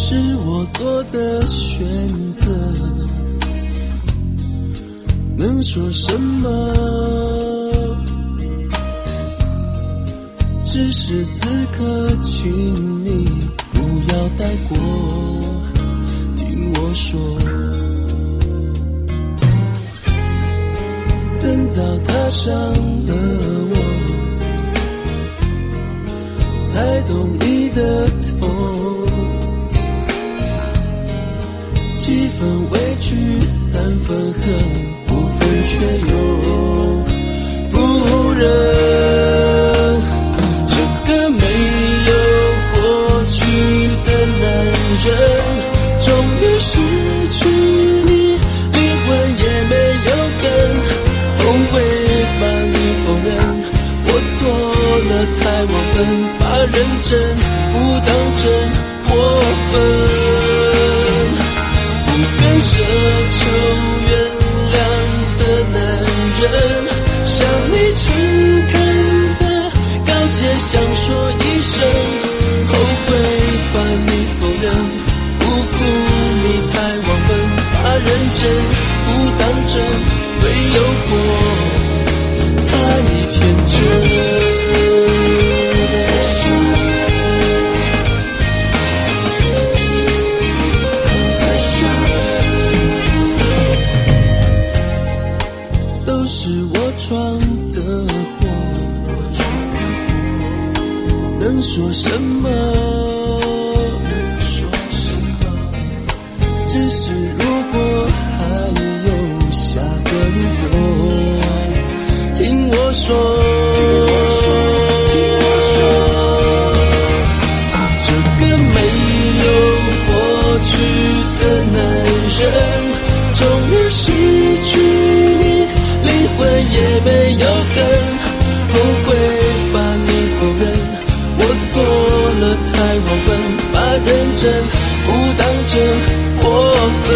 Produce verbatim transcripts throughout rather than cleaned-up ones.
是我做的选择，能说什么？只是此刻请你不要带过，听我说，等到踏上了我，才懂你的痛，七分委屈三分恨，不分却又不忍。这个没有过去的男人，终于失去你，灵魂也没有根，后悔把你否认，我错了太忘本，把认真不当真过分，不敢奢求原谅的男人，向你诚恳的告诫，想说一声后悔把你否认，辜负你太忘本，把认真不当真，没有过太天真。能说什么？说什么？只是如果还有下个如果，听我说，这个没有过去的男人，终于失去你，灵魂也没有根，后悔把你否认。错了太忘本，把认真不当真过分，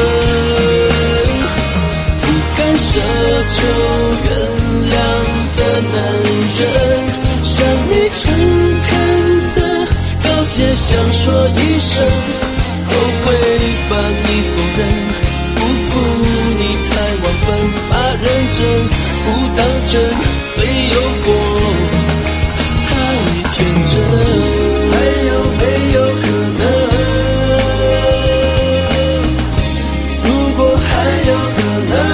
不敢奢求原谅的男人，向你诚恳的告诫，想说一声后悔把你否认，辜负你太忘本，把认真不当真，没有过太天真。还有没有可能，如果还有可能，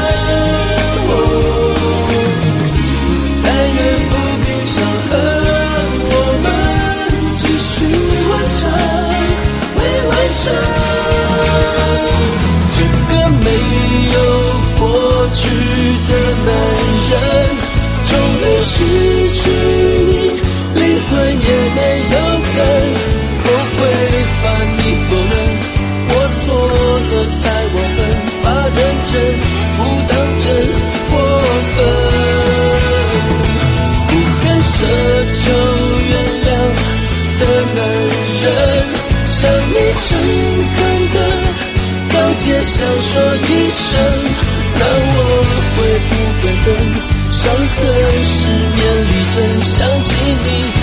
哦，但愿抚平伤痕，我们继续完成，未完成。这个没有过去的男人，终于失去你，灵魂也没有根，后悔把你否认，我错了太忘本，把认真不当真过分，不敢奢求原谅的男人，向你诚恳的告诫，想说一声，那我会不会等伤痕十年里真想起你